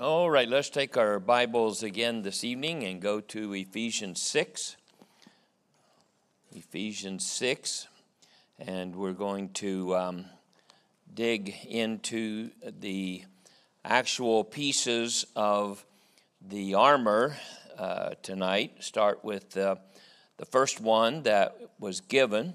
All right, let's take our Bibles again this evening and go to Ephesians 6. Ephesians 6, and we're going to dig into the actual pieces of the armor tonight. Start with the first one that was given.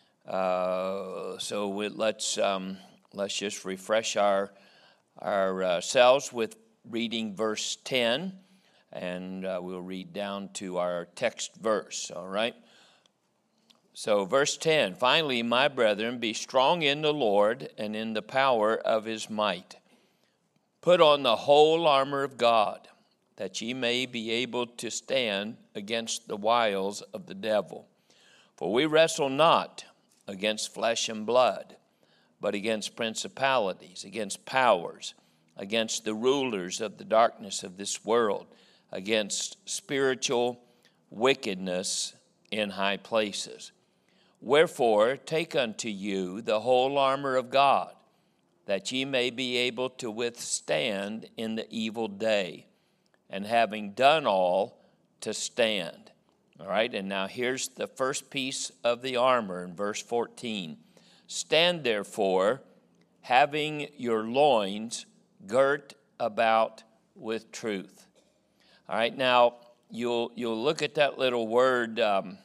Let's just refresh ourselves with reading verse 10, and we'll read down to our text verse, all right? So verse 10, finally, my brethren, be strong in the Lord and in the power of his might. Put on the whole armor of God, that ye may be able to stand against the wiles of the devil. For we wrestle not against flesh and blood, but against principalities, against powers, against the rulers of the darkness of this world, against spiritual wickedness in high places. Wherefore, take unto you the whole armor of God, that ye may be able to withstand in the evil day, and having done all, to stand. All right, and now here's the first piece of the armor in verse 14. Stand therefore, having your loins girt about with truth. All right, now you'll look at that little word,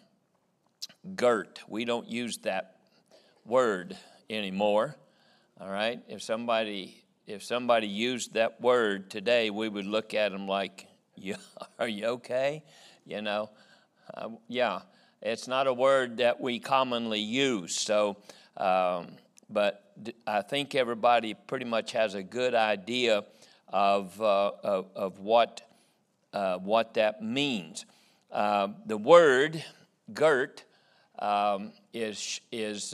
girt. We don't use that word anymore. All right, if somebody used that word today, we would look at them like, are you okay? You know, yeah, it's not a word that we commonly use. So, but I think everybody pretty much has a good idea of what that means. The word girt is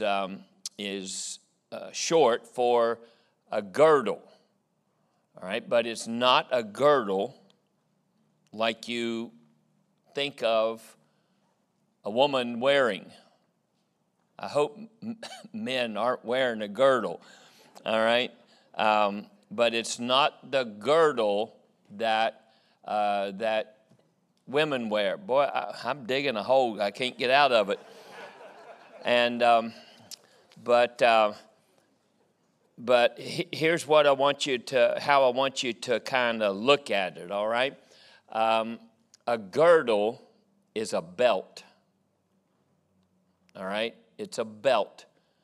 short for a girdle. All right, but it's not a girdle like you think of a woman wearing. I hope men aren't wearing a girdle, all right? But it's not the girdle that women wear. Boy, I'm digging a hole. I can't get out of it. And but here's what how I want you to kind of look at it. All right, a girdle is a belt. All right. It's a belt,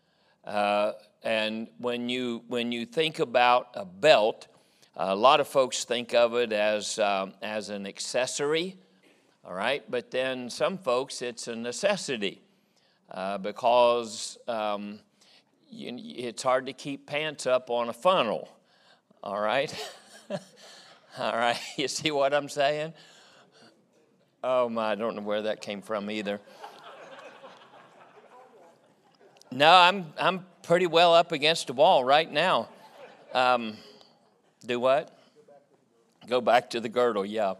and when you think about a belt, a lot of folks think of it as an accessory, all right. But then some folks, it's a necessity because it's hard to keep pants up on a funnel, all right. All right, you see what I'm saying? Oh my, I don't know where that came from either. No, I'm pretty well up against the wall right now. Do what? Go back to the girdle, yeah.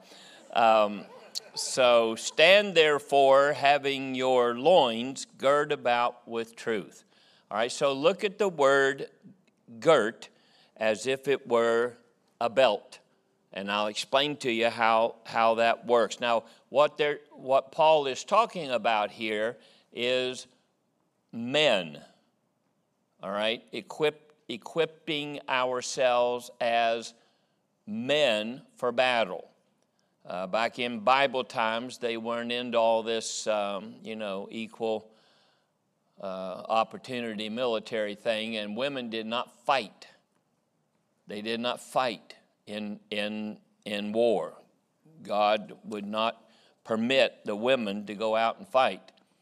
So stand therefore, having your loins girt about with truth. All right, so look at the word girt as if it were a belt. And I'll explain to you how that works. Now, what Paul is talking about here is men, all right, equipping ourselves as men for battle. Back in Bible times, they weren't into all this, equal opportunity military thing, and women did not fight. They did not fight in war. God would not permit the women to go out and fight.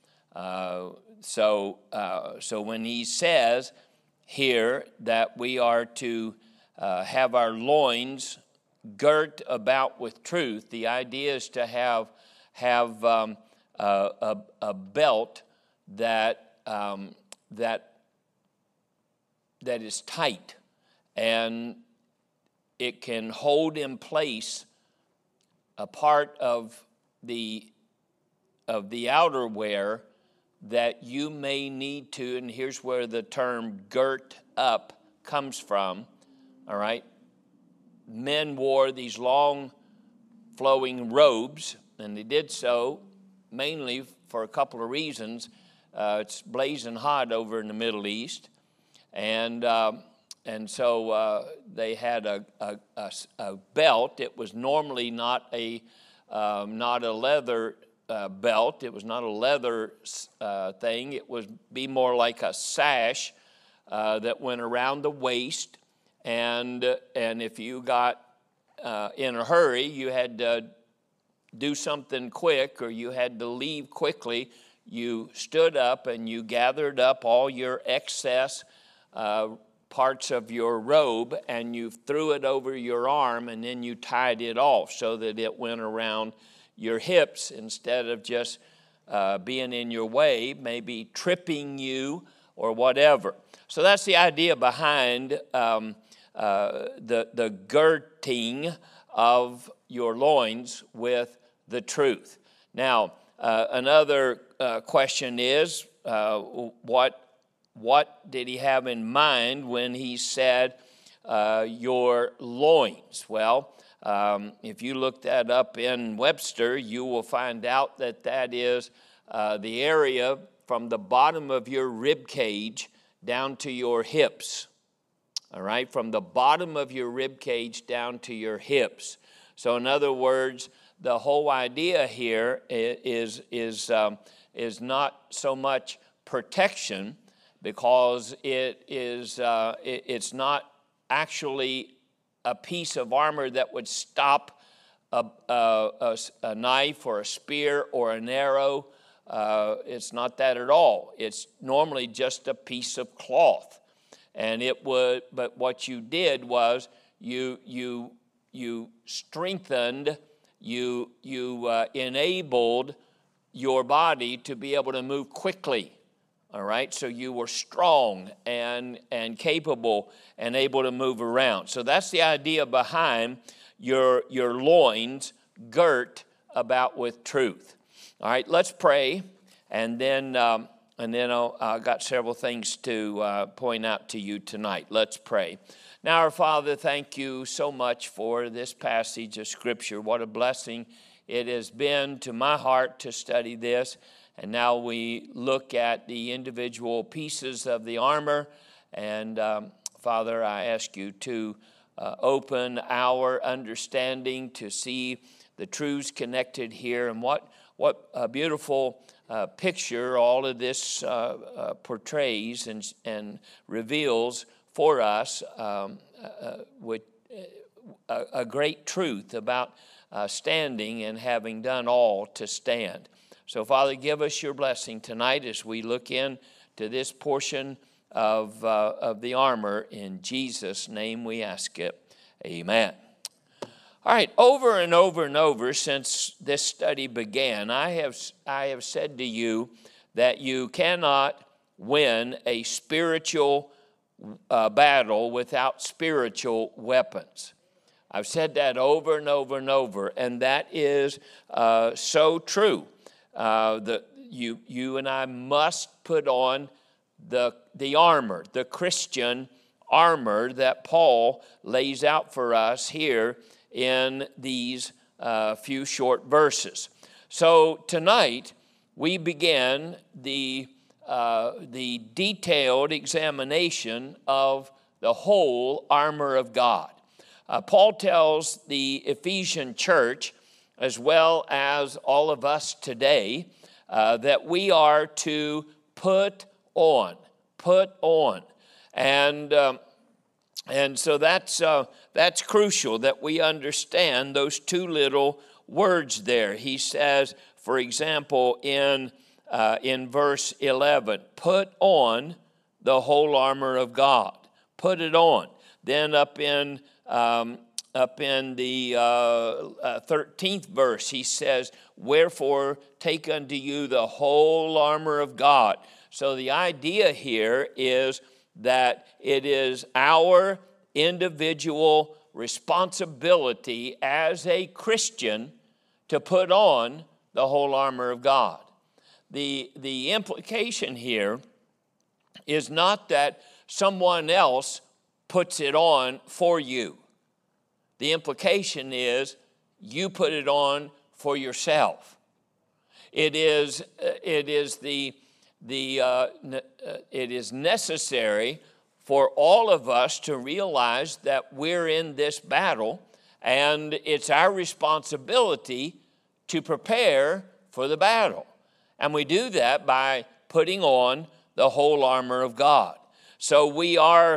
So when he says here that we are to have our loins girt about with truth, the idea is to have a belt that is tight, and it can hold in place a part of the outerwear that you may need to, and here's where the term girt up comes from, all right? men wore these long flowing robes, and they did so mainly for a couple of reasons. It's blazing hot over in the Middle East, and so they had a belt. It was normally not a leather belt. It was not a leather thing. It would be more like a sash that went around the waist, and if you got in a hurry, you had to do something quick, or you had to leave quickly, you stood up and you gathered up all your excess parts of your robe and you threw it over your arm, and then you tied it off so that it went around your hips instead of just being in your way, maybe tripping you or whatever. So that's the idea behind the girding of your loins with the truth. Now, another question is, what did he have in mind when he said your loins? Well, if you look that up in Webster, you will find out that that is the area from the bottom of your rib cage down to your hips. All right, from the bottom of your rib cage down to your hips. So in other words, the whole idea here is not so much protection, because it's not actually a piece of armor that would stop a knife or a spear or an arrow. It's not that at all. It's normally just a piece of cloth. And but what you did was you strengthened, you enabled your body to be able to move quickly. All right, so you were strong and capable and able to move around. So that's the idea behind your loins girt about with truth. All right, let's pray, and then I've got several things to point out to you tonight. Let's pray. Now, our Father, thank you so much for this passage of Scripture. What a blessing it has been to my heart to study this. And now we look at the individual pieces of the armor. And Father, I ask you to open our understanding to see the truths connected here, and what a beautiful picture all of this portrays and reveals for us, with a great truth about standing and having done all to stand. So, Father, give us your blessing tonight as we look into this portion of the armor. In Jesus' name we ask it. Amen. All right, over and over and over since this study began, I have said to you that you cannot win a spiritual battle without spiritual weapons. I've said that over and over and over, and that is so true. You and I must put on the armor, the Christian armor that Paul lays out for us here in these few short verses. So tonight we begin the detailed examination of the whole armor of God. Paul tells the Ephesian church, as well as all of us today, that we are to put on. And so that's crucial that we understand those two little words there. He says, for example, in verse 11, put on the whole armor of God. Put it on. Then up in the 13th verse, he says, wherefore take unto you the whole armor of God. So the idea here is that it is our individual responsibility as a Christian to put on the whole armor of God. The implication here is not that someone else puts it on for you. the implication is you put it on for yourself. It is necessary for all of us to realize that we're in this battle, and it's our responsibility to prepare for the battle. And we do that by putting on the whole armor of God. So we are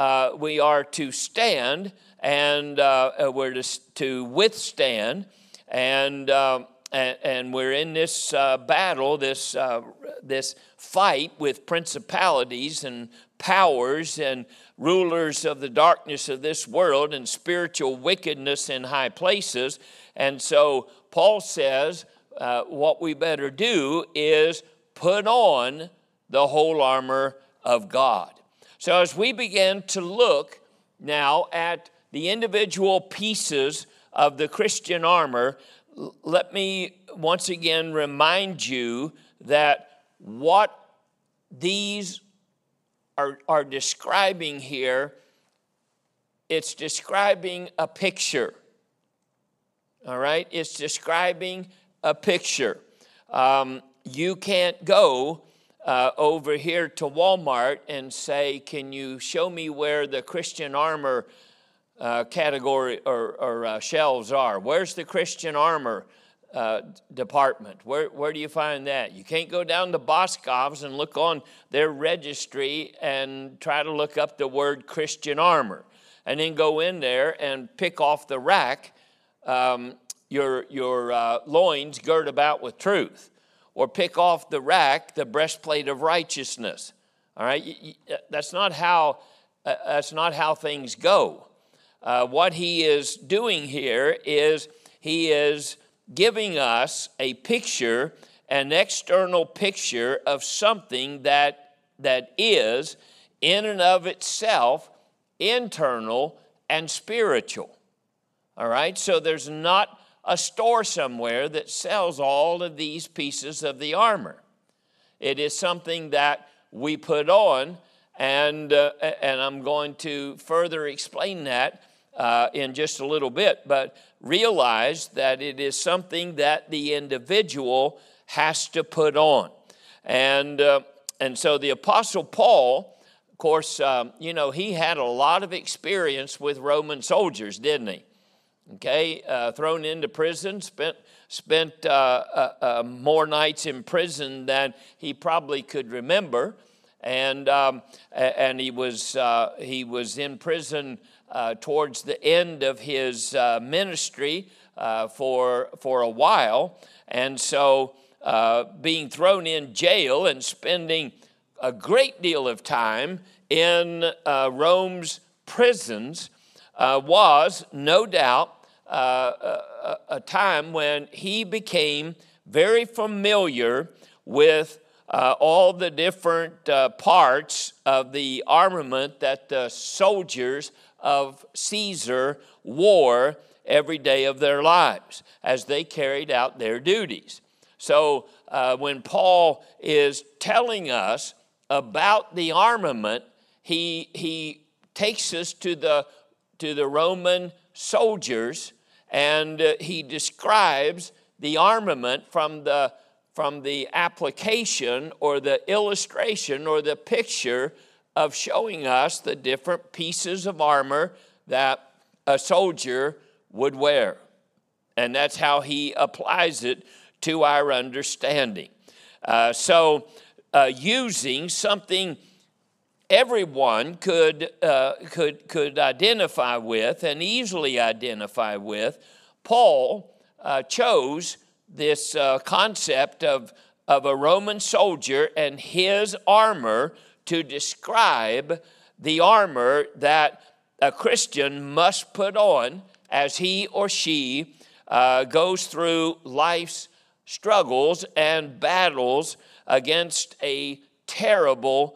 to stand, and we're to withstand, and we're in this battle, this fight with principalities and powers and rulers of the darkness of this world and spiritual wickedness in high places. And so Paul says what we better do is put on the whole armor of God. So as we begin to look now at the individual pieces of the Christian armor, let me once again remind you that what these are describing here, it's describing a picture. All right? It's describing a picture. You can't go over here to Walmart and say, can you show me where the Christian armor category or shelves are? Where's the Christian armor department? Where do you find that? You can't go down to Boscov's and look on their registry and try to look up the word Christian armor and then go in there and pick off the rack your loins girt about with truth, or pick off the rack the breastplate of righteousness. All right, that's not how things go. What he is doing here is he is giving us a picture, an external picture of something that is in and of itself internal and spiritual. All right, so there's not a store somewhere that sells all of these pieces of the armor. It is something that we put on, and I'm going to further explain that in just a little bit, but realize that it is something that the individual has to put on. And so the Apostle Paul, of course, he had a lot of experience with Roman soldiers, didn't he? Okay, thrown into prison, spent more nights in prison than he probably could remember, and he was in prison towards the end of his ministry for a while, and so being thrown in jail and spending a great deal of time in Rome's prisons was no doubt a time when he became very familiar with all the different parts of the armament that the soldiers of Caesar wore every day of their lives as they carried out their duties. So when Paul is telling us about the armament, he takes us to the Roman soldiers, and he describes the armament from the application or the illustration or the picture of showing us the different pieces of armor that a soldier would wear. And that's how he applies it to our understanding. So using something everyone could identify with and easily identify with, Paul chose this concept of a Roman soldier and his armor to describe the armor that a Christian must put on as he or she goes through life's struggles and battles against a terrible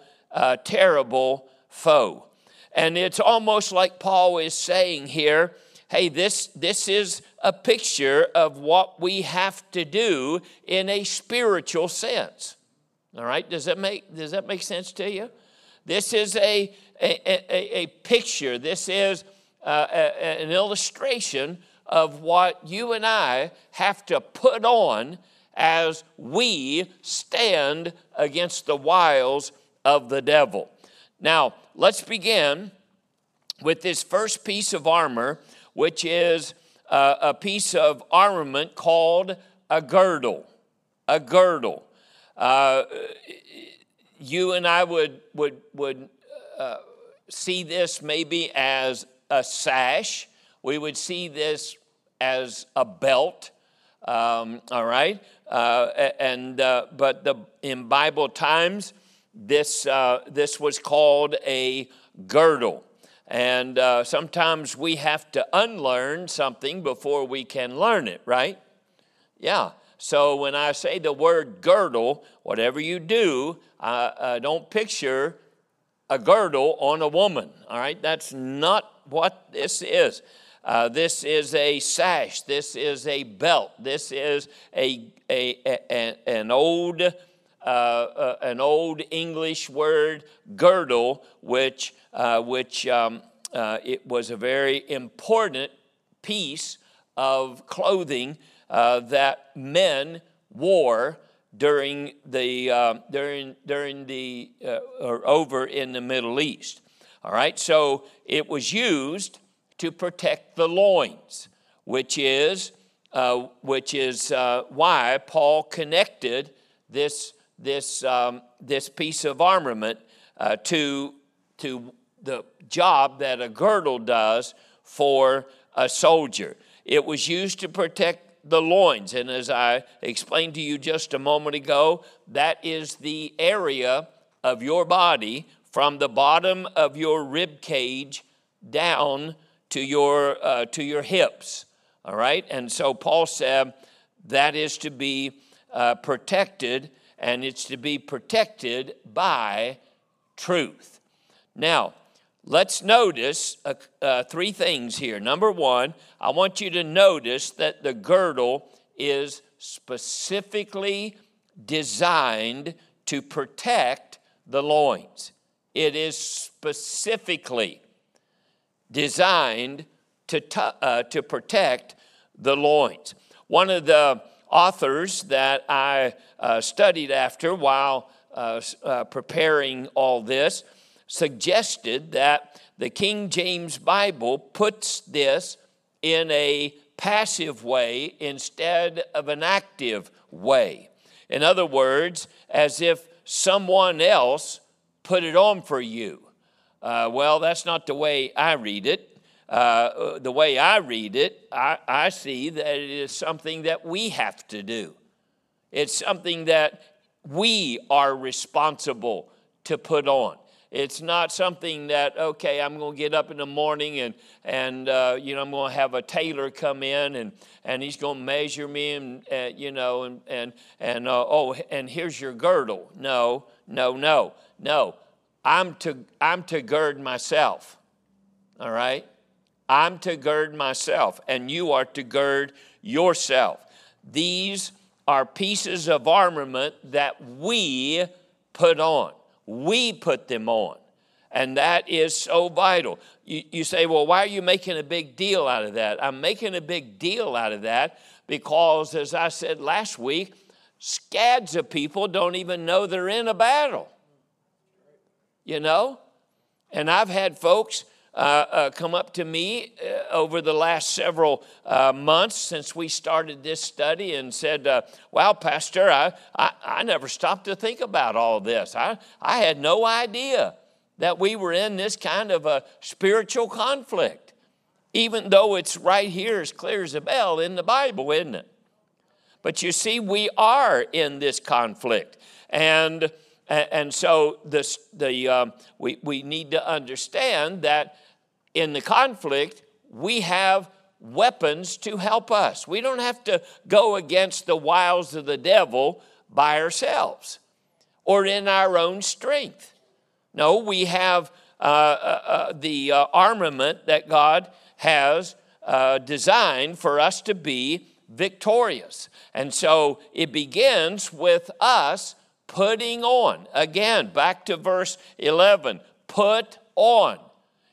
foe. And it's almost like Paul is saying here, hey, this is a picture of what we have to do in a spiritual sense. All right, does that make sense to you? This is a picture. This is an illustration of what you and I have to put on as we stand against the wiles of the devil. Now, let's begin with this first piece of armor, which is a piece of armament called a girdle. A girdle. You and I would see this maybe as a sash. We would see this as a belt. All right, but in Bible times, this was called a girdle, and sometimes we have to unlearn something before we can learn it. Right? Yeah. So when I say the word girdle, whatever you do, don't picture a girdle on a woman. All right, that's not what this is. This is a sash. This is a belt. This is an old English word, girdle, which it was a very important piece of clothing that men wore during or over in the Middle East. All right, so it was used to protect the loins, which is why Paul connected this piece of armament to the job that a girdle does for a soldier. It was used to protect the loins, and as I explained to you just a moment ago, that is the area of your body from the bottom of your rib cage down to your hips. All right, and so Paul said that is to be protected, and it's to be protected by truth. Now, let's notice three things here. Number one, I want you to notice that the girdle is specifically designed to protect the loins. It is specifically designed to protect the loins. One of the authors that I studied after while preparing all this suggested that the King James Bible puts this in a passive way instead of an active way. In other words, as if someone else put it on for you. Well, that's not the way I read it. The way I read it, I see that it is something that we have to do. It's something that we are responsible to put on. It's not something that, okay, I'm going to get up in the morning and I'm going to have a tailor come in and he's going to measure me and here's your girdle. No. I'm to gird myself. All right? I'm to gird myself, and you are to gird yourself. These are pieces of armament that we put on. We put them on, and that is so vital. You say, well, why are you making a big deal out of that? I'm making a big deal out of that because, as I said last week, scads of people don't even know they're in a battle. You know? And I've had folks come up to me over the last several months since we started this study and said, wow, Pastor, I never stopped to think about all this. I had no idea that we were in this kind of a spiritual conflict, even though it's right here as clear as a bell in the Bible, isn't it? But you see, we are in this conflict. And so we need to understand that in the conflict, we have weapons to help us. We don't have to go against the wiles of the devil by ourselves or in our own strength. No, we have the armament that God has designed for us to be victorious. And so it begins with us putting on. Again, back to verse 11, put on.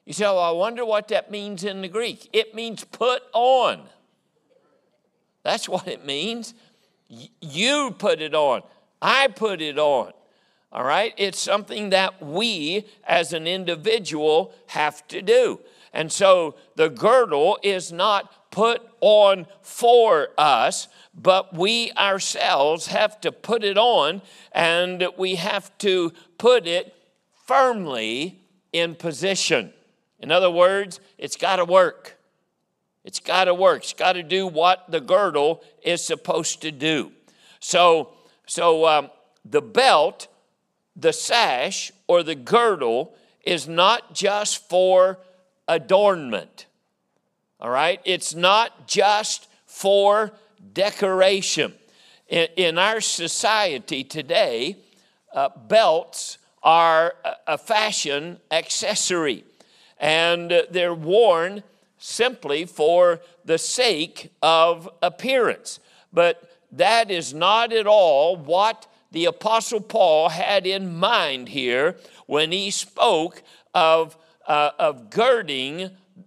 You say, oh, I wonder what that means in the Greek. It means put on. That's what it means. You put it on. I put it on. All right? It's something that we as an individual have to do. And so the girdle is not put on for us, but we ourselves have to put it on, and we have to put it firmly in position. In other words, it's got to work. It's got to work. It's got to do what the girdle is supposed to do. So the belt, the sash, or the girdle is not just for adornment. All right? It's not just for decoration. In our society today, belts are a fashion accessory, and they're worn simply for the sake of appearance. But that is not at all what the Apostle Paul had in mind here when he spoke of girding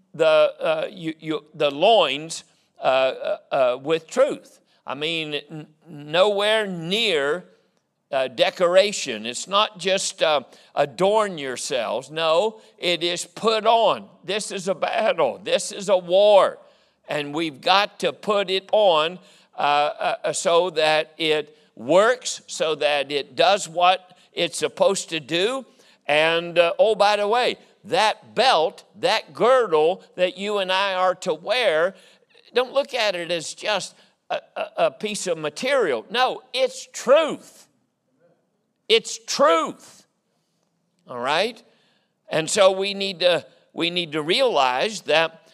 the loins with truth. I mean, nowhere near decoration. It's not just adorn yourselves. No, it is put on. This is a battle. This is a war. And we've got to put it on so that it works, so that it does what it's supposed to do. And, oh, by the way, that belt, that girdle that you and I are to wear, don't look at it as just a piece of material. No, it's truth. It's truth. All right? And so we need to realize that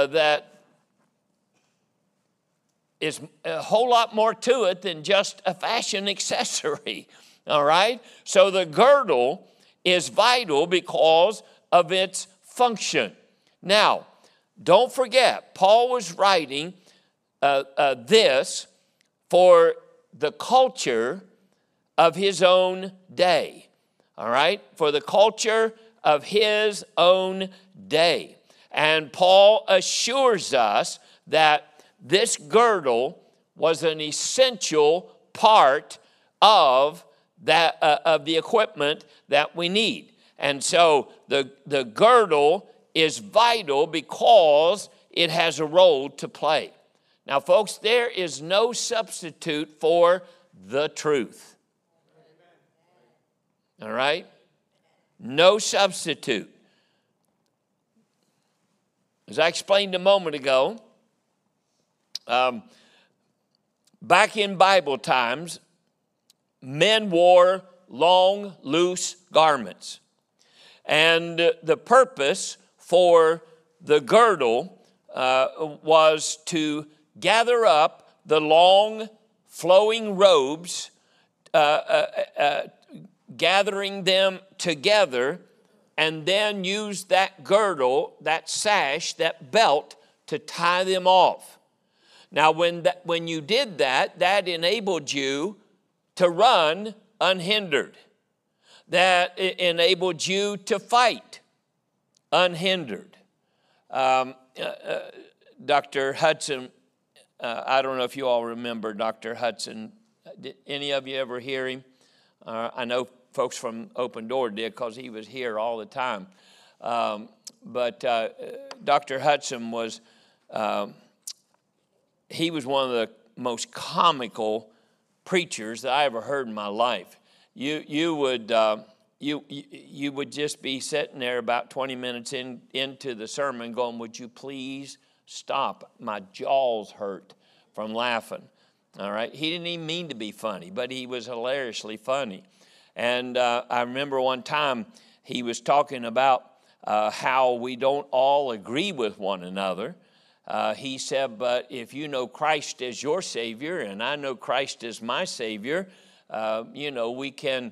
is a whole lot more to it than just a fashion accessory. All right? So the girdle is vital because of its function. Now, don't forget, Paul was writing this for the culture of his own day. All right? For the culture of his own day. And Paul assures us that this girdle was an essential part of that of the equipment that we need. And so the girdle is vital because it has a role to play. Now, folks, there is no substitute for the truth. All right? No substitute. As I explained a moment ago, back in Bible times, men wore long, loose garments. And the purpose for the girdle was to gather up the long, flowing robes, gathering them together, and then use that girdle, that sash, that belt to tie them off. Now, when you did that, that enabled you to run unhindered. That enabled you to fight unhindered. Dr. Hudson, I don't know if you all remember Dr. Hudson. Did any of you ever hear him? I know folks from Open Door did because he was here all the time. But Dr. Hudson was, he was one of the most comical preachers that I ever heard in my life. You would just be sitting there about 20 minutes into the sermon going, would you please stop? My jaws hurt from laughing. All right. He didn't even mean to be funny, but he was hilariously funny. And I remember one time he was talking about how we don't all agree with one another. He said, but if you know Christ as your Savior and I know Christ as my Savior, we can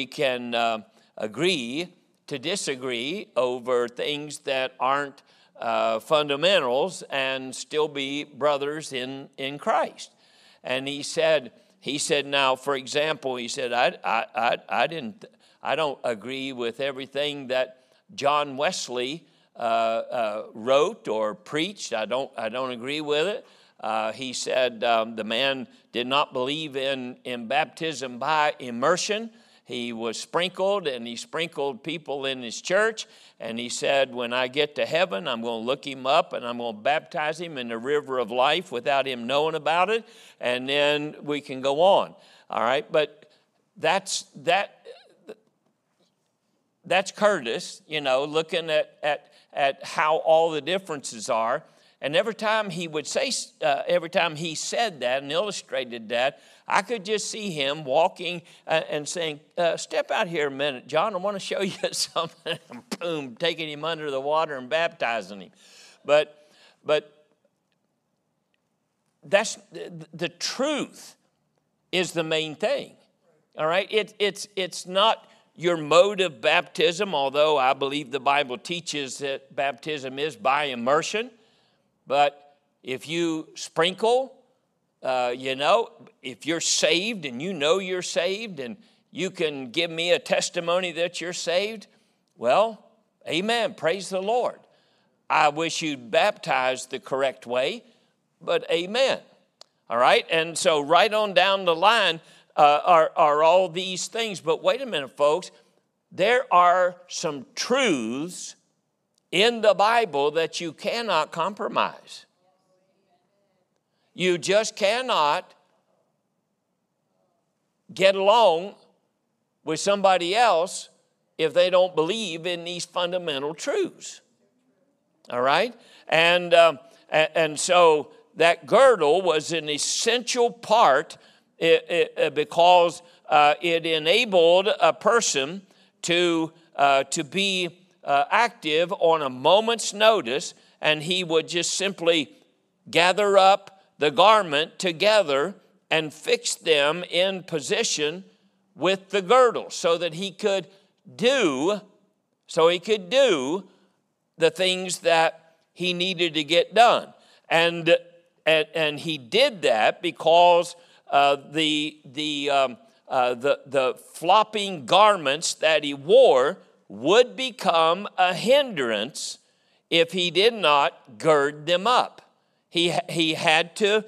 agree to disagree over things that aren't fundamentals and still be brothers in Christ. And he said, now, for example, he said, I don't agree with everything that John Wesley wrote or preached. I don't agree with it. He said the man did not believe in baptism by immersion. He was sprinkled, and he sprinkled people in his church. And he said, when I get to heaven, I'm going to look him up, and I'm going to baptize him in the river of life without him knowing about it. And then we can go on. All right, but that's Curtis, looking at how all the differences are. And every time he would say, every time he said that and illustrated that, I could just see him walking and saying, step out here a minute, John, I want to show you something. And boom, taking him under the water and baptizing him. But that's the truth is the main thing. All right, it's not your mode of baptism, although I believe the Bible teaches that baptism is by immersion. But if you sprinkle, if you're saved and you're saved and you can give me a testimony that you're saved, well, amen, praise the Lord. I wish you'd baptize the correct way, but amen. All right, and so right on down the line are all these things. But wait a minute, folks. There are some truths in the Bible that you cannot compromise. You just cannot get along with somebody else if they don't believe in these fundamental truths. All right? And so that girdle was an essential part because it enabled a person to be active on a moment's notice, and he would just simply gather up the garment together and fix them in position with the girdle so that he could do the things that he needed to get done. And he did that because the flopping garments that he wore would become a hindrance if he did not gird them up. He had to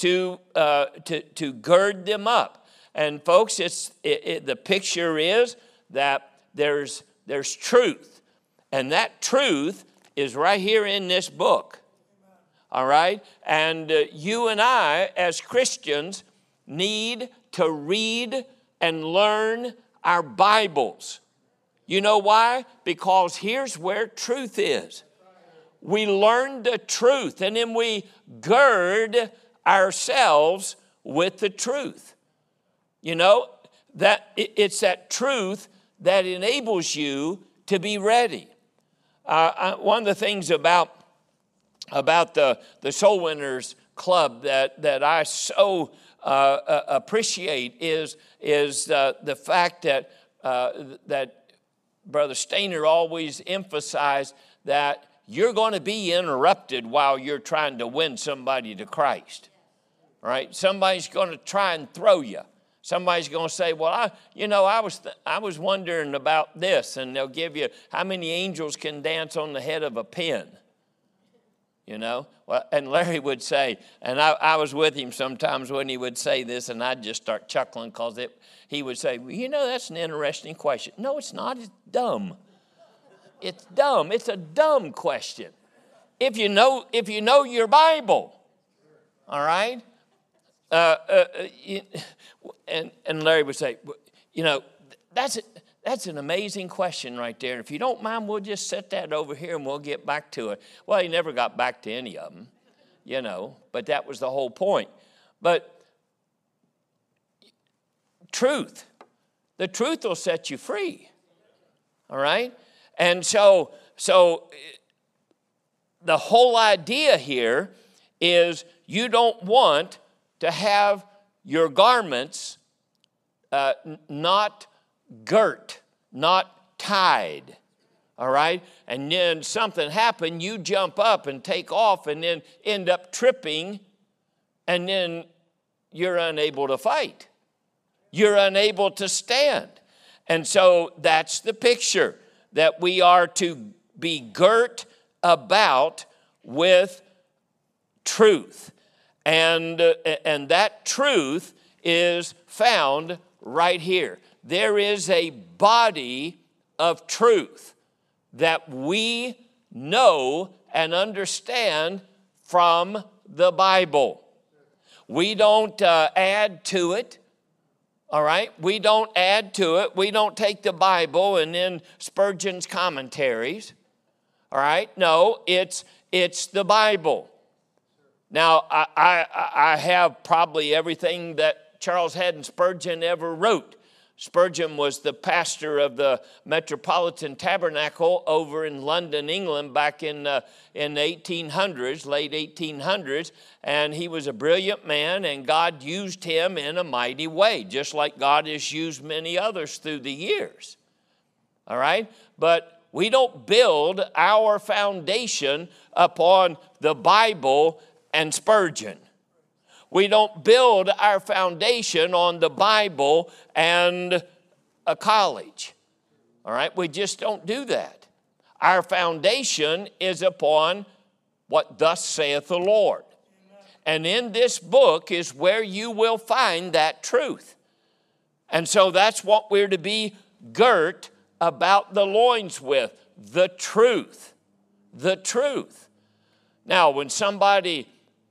gird them up. And folks, the picture is that there's truth, and that truth is right here in this book. All right, and you and I, as Christians, need to read and learn our Bibles. You know why? Because here's where truth is. We learn the truth, and then we gird ourselves with the truth. That it's that truth that enables you to be ready. One of the things about the Soul Winners Club that I so appreciate is the fact that Brother Stainer always emphasized that you're going to be interrupted while you're trying to win somebody to Christ, right? Somebody's going to try and throw you. Somebody's going to say, well, I was wondering about this, and they'll give you how many angels can dance on the head of a pin. Well, and Larry would say, and I was with him sometimes when he would say this, and I'd just start chuckling because he would say, well, that's an interesting question. No, it's not. It's dumb. It's dumb. It's a dumb question. If you know your Bible, all right? And Larry would say, that's an amazing question right there. If you don't mind, we'll just set that over here and we'll get back to it. Well, he never got back to any of them, but that was the whole point. But the truth will set you free, all right? And so the whole idea here is you don't want to have your garments not girt, not tied, all right? And then something happened, you jump up and take off and then end up tripping, and then you're unable to fight. You're unable to stand. And so that's the picture, that we are to be girt about with truth. And that truth is found right here. There is a body of truth that we know and understand from the Bible. We don't add to it, all right? We don't add to it. We don't take the Bible and then Spurgeon's commentaries, all right? No, it's the Bible. Now, I have probably everything that Charles Haddon Spurgeon ever wrote. Spurgeon was the pastor of the Metropolitan Tabernacle over in London, England, back in the 1800s, late 1800s, and he was a brilliant man, and God used him in a mighty way, just like God has used many others through the years. All right? But we don't build our foundation upon the Bible and Spurgeon. We don't build our foundation on the Bible and a college. All right? We just don't do that. Our foundation is upon what thus saith the Lord. And in this book is where you will find that truth. And so that's what we're to be girt about the loins with, the truth. The truth. Now, when somebody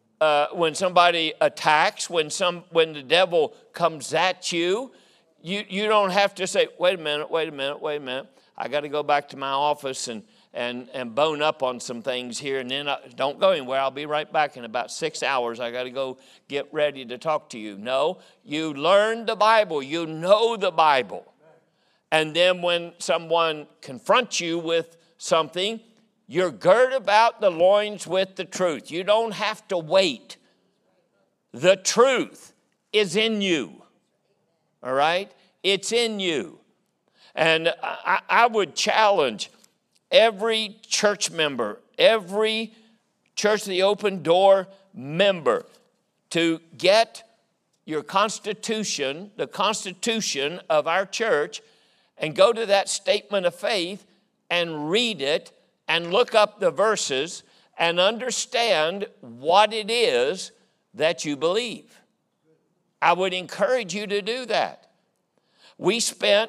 attacks, when the devil comes at you, you don't have to say, wait a minute. I got to go back to my office and bone up on some things here, and then don't go anywhere. I'll be right back in about 6 hours. I got to go get ready to talk to you. No, you learn the Bible. You know the Bible. And then when someone confronts you with something, you're girt about the loins with the truth. You don't have to wait. The truth is in you. All right? It's in you. And I would challenge every church member, every Church of the Open Door member to get your constitution, the constitution of our church, and go to that statement of faith and read it and look up the verses and understand what it is that you believe. I would encourage you to do that. We spent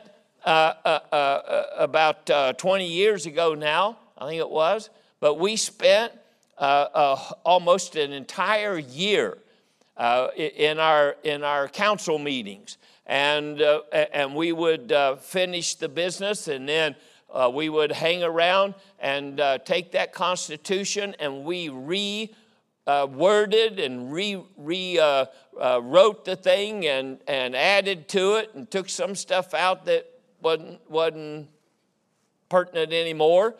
about 20 years ago now, I think it was, but we spent almost an entire year in our council meetings. And we would finish the business, and then we would hang around and take that Constitution, and we worded and wrote the thing and added to it and took some stuff out that wasn't pertinent anymore.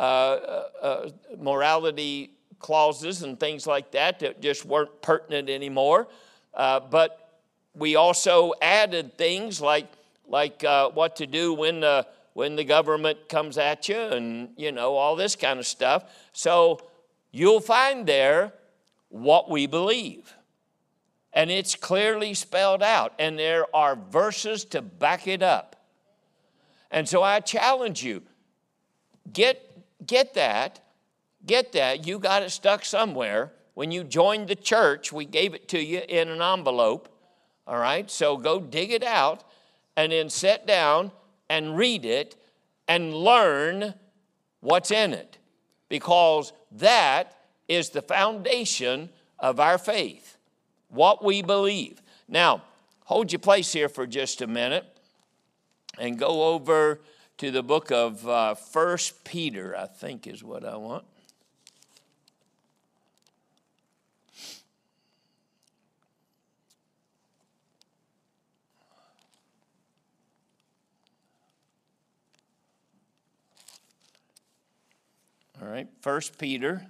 Morality clauses and things like that just weren't pertinent anymore. But we also added things like what to do when the government comes at you, and all this kind of stuff. So you'll find there what we believe, and it's clearly spelled out, and there are verses to back it up. And so I challenge you, get that. You got it stuck somewhere. When you joined the church, we gave it to you in an envelope. All right, so go dig it out and then sit down and read it and learn what's in it, because that is the foundation of our faith, what we believe. Now, hold your place here for just a minute and go over to the book of 1 Peter, I think is what I want. All right, 1 Peter.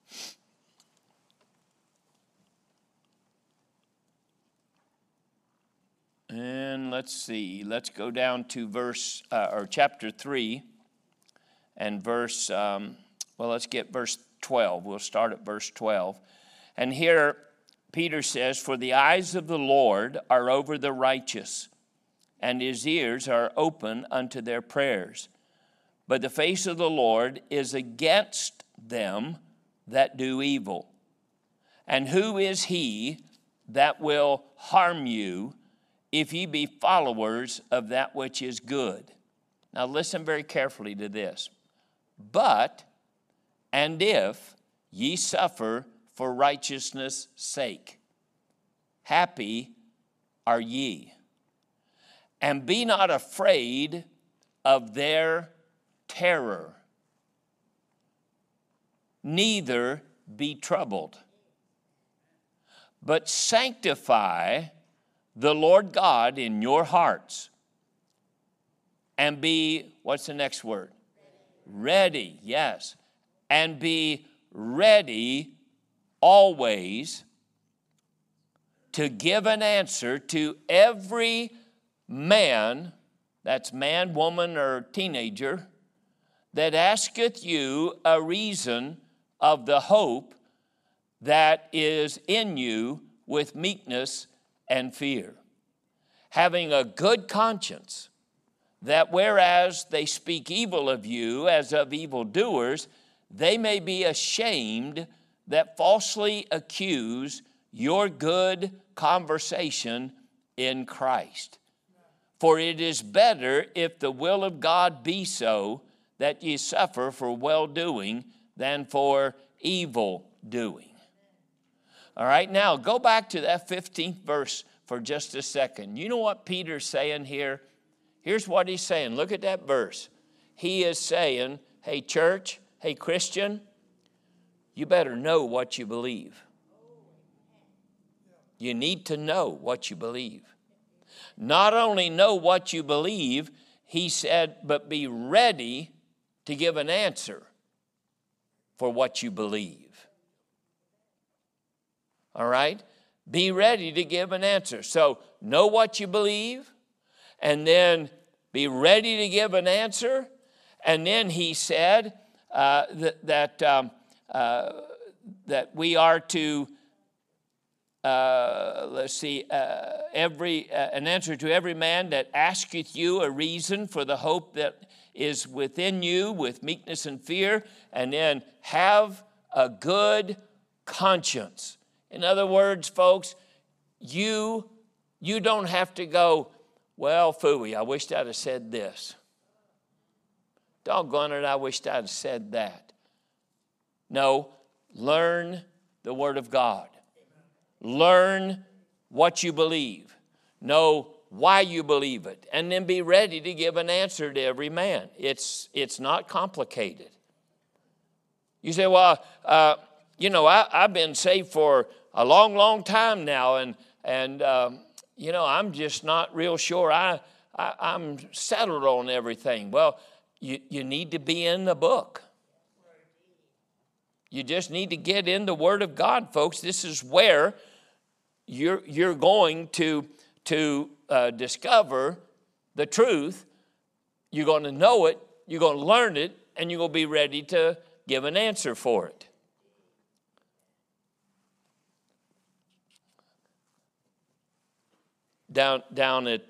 And let's see, let's go down to chapter 3 and verse, let's get verse 12. We'll start at verse 12. And here Peter says, "For the eyes of the Lord are over the righteous, and his ears are open unto their prayers. But the face of the Lord is against them that do evil. And who is he that will harm you if ye be followers of that which is good? Now listen very carefully to this. But, and if ye suffer for righteousness' sake, happy are ye. And be not afraid of their terror, neither be troubled. But sanctify the Lord God in your hearts. And be, what's the next word? Ready, yes. And be ready always to give an answer to every man, that's man, woman, or teenager, that asketh you a reason of the hope that is in you with meekness and fear, having a good conscience, that whereas they speak evil of you as of evildoers, they may be ashamed that falsely accuse your good conversation in Christ. For it is better, if the will of God be so, that ye suffer for well-doing than for evil doing. All right, now go back to that 15th verse for just a second. You know what Peter's saying here? Here's what he's saying. Look at that verse. He is saying, hey, church, hey, Christian, you better know what you believe. You need to know what you believe. Not only know what you believe, he said, but be ready to give an answer for what you believe. All right? Be ready to give an answer. So know what you believe, and then be ready to give an answer. And then he said that we are to, an answer to every man that asketh you a reason for the hope that is within you with meekness and fear, and then have a good conscience. In other words, folks, you don't have to go, well, phooey, I wished I'd have said this. Doggone it, I wished I'd have said that. No, learn the Word of God. Learn what you believe. Know why you believe it. And then be ready to give an answer to every man. It's not complicated. You say, well, I've been saved for a long, long time now, and I'm just not real sure I'm settled on everything. Well, you need to be in the book. You just need to get in the Word of God, folks. This is where you're going to discover the truth. You're going to know it, you're going to learn it, and you're going to be ready to give an answer for it. Down at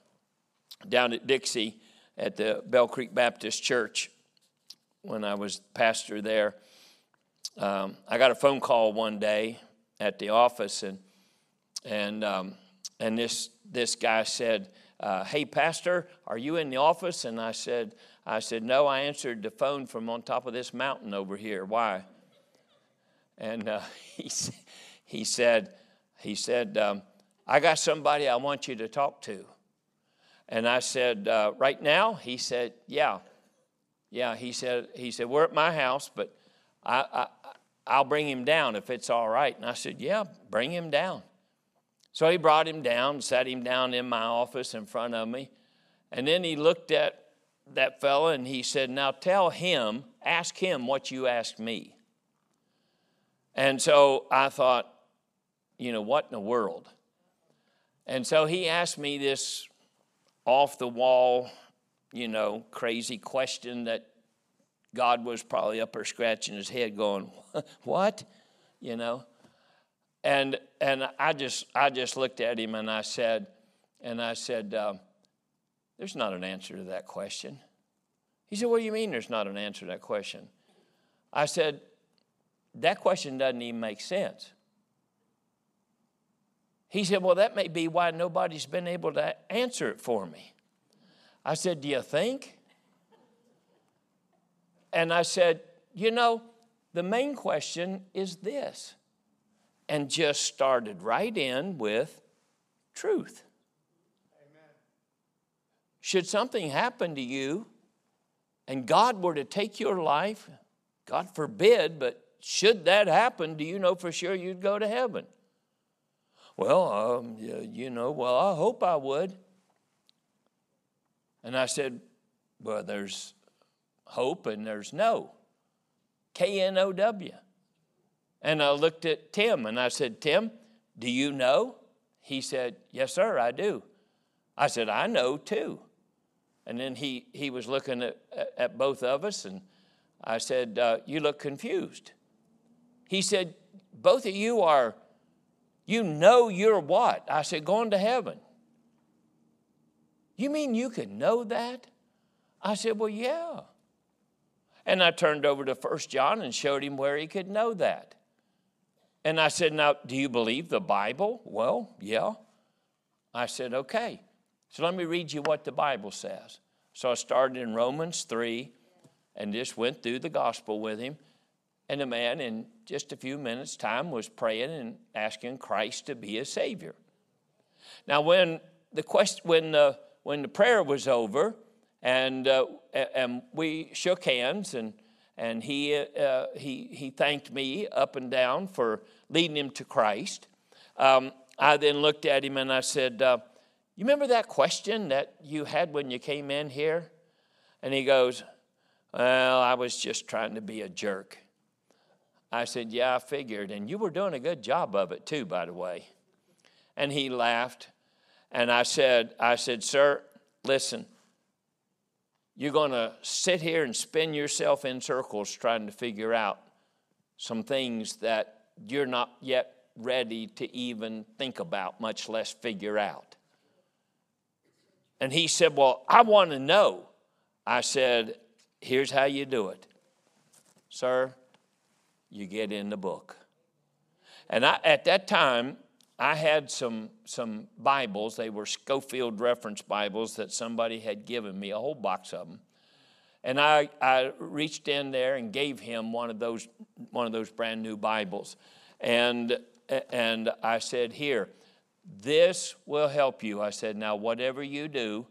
Dixie at the Bell Creek Baptist Church, when I was pastor there, I got a phone call one day at the office, and this guy said, "Hey, pastor, are you in the office?" And I said, "No, I answered the phone from on top of this mountain over here. Why?" And he said, "I got somebody I want you to talk to." And I said, "Right now?" He said, "Yeah." He said, "We're at my house, but I'll bring him down if it's all right." And I said, "Yeah, bring him down." So he brought him down, sat him down in my office in front of me. And then he looked at that fella and he said, "Now ask him what you asked me." And so I thought, what in the world? And so he asked me this off-the-wall, crazy question that God was probably up there scratching his head going, what? And I just looked at him and I said, there's not an answer to that question. He said, "What do you mean there's not an answer to that question?" I said, that question doesn't even make sense. He said, well, that may be why nobody's been able to answer it for me. I said, do you think? And I said, the main question is this. And just started right in with truth. Amen. Should something happen to you and God were to take your life, God forbid, but should that happen, do you know for sure you'd go to heaven? Well, I hope I would. And I said, well, there's hope and there's no. K-N-O-W. And I looked at Tim and I said, Tim, do you know? He said, yes, sir, I do. I said, I know too. And then he was looking at both of us and I said, you look confused. He said, both of you are, you're what? I said, going to heaven. You mean you can know that? I said, well, yeah. And I turned over to 1 John and showed him where he could know that. And I said, now, do you believe the Bible? Well, yeah. I said, okay. So let me read you what the Bible says. So I started in Romans 3 and just went through the gospel with him. And the man in just a few minutes' time was praying and asking Christ to be his Savior. Now, when the prayer was over and we shook hands and he thanked me up and down for leading him to Christ. I then looked at him and I said, you remember that question that you had when you came in here? And he goes, well, I was just trying to be a jerk. I said, yeah, I figured. And you were doing a good job of it too, by the way. And he laughed. And I said, sir, listen. You're going to sit here and spin yourself in circles trying to figure out some things that you're not yet ready to even think about, much less figure out. And he said, well, I want to know. I said, here's how you do it. Sir, you get in the book. And at that time, I had some Bibles. They were Schofield Reference Bibles that somebody had given me, a whole box of them. And I reached in there and gave him one of those brand new Bibles. And I said, here, this will help you. I said, now whatever you do,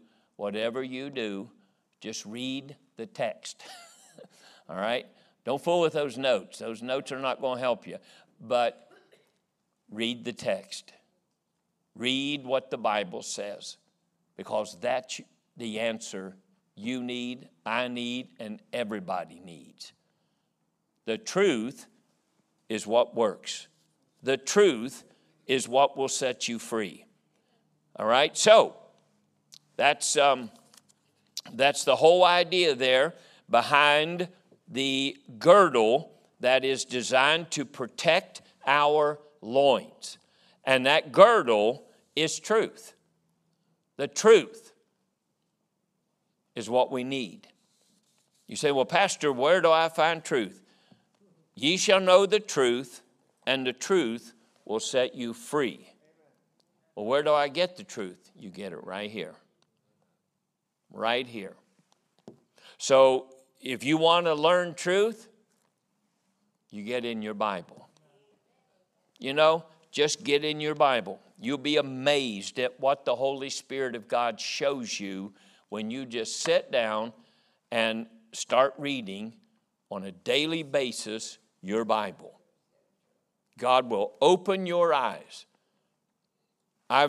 just read the text. All right? Don't fool with those notes. Those notes are not going to help you. But read the text. Read what the Bible says, because that's the answer you need, I need, and everybody needs. The truth is what works. The truth is what will set you free. All right? So, that's the whole idea there behind the girdle that is designed to protect our loins. And that girdle is truth. The truth is what we need. You say, well, Pastor, where do I find truth? Ye shall know the truth, and the truth will set you free. Well, where do I get the truth? You get it right here. Right here. So, if you want to learn truth, you get in your Bible. Just get in your Bible. You'll be amazed at what the Holy Spirit of God shows you when you just sit down and start reading on a daily basis your Bible. God will open your eyes. I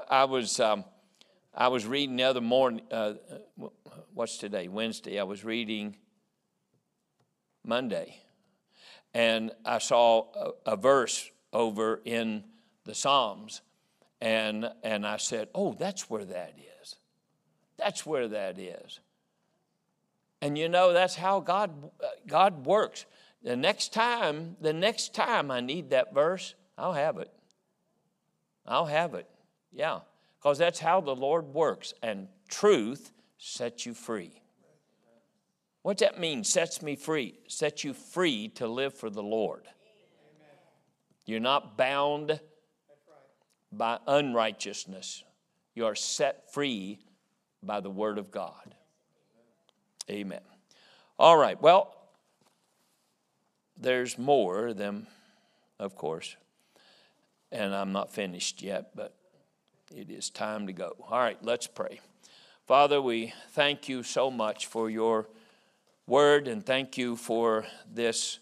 was reading the other morning. What's today? Wednesday. I was reading Monday, and I saw a verse over in the Psalms, and I said, oh, that's where that is. That's where that is. And that's how God works. The next time I need that verse, I'll have it. I'll have it. Yeah, because that's how the Lord works, and truth sets you free. What's that mean? Sets me free. Sets you free to live for the Lord. Amen. You're not bound by unrighteousness. You are set free by the Word of God. Amen. All right, well, there's more of them, of course. And I'm not finished yet, but it is time to go. All right, let's pray. Father, we thank you so much for your word, and thank you for this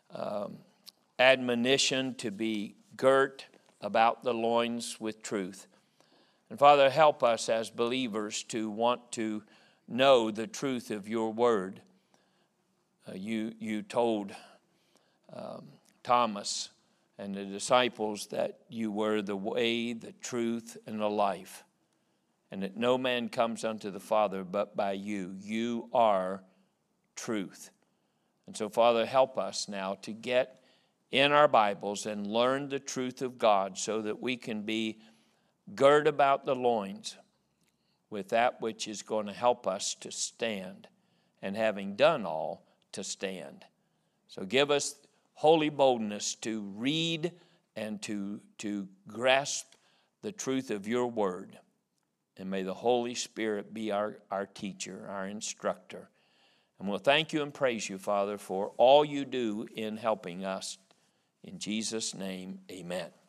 admonition to be girt about the loins with truth. And Father, help us as believers to want to know the truth of your word. You told Thomas and the disciples that you were the way, the truth, and the life, and that no man comes unto the Father but by you. You are truth. And so, Father, help us now to get in our Bibles and learn the truth of God so that we can be girt about the loins with that which is going to help us to stand, and having done all, to stand. So give us holy boldness to read and to grasp the truth of your word. And may the Holy Spirit be our teacher, our instructor. And we'll thank you and praise you, Father, for all you do in helping us. In Jesus' name, amen.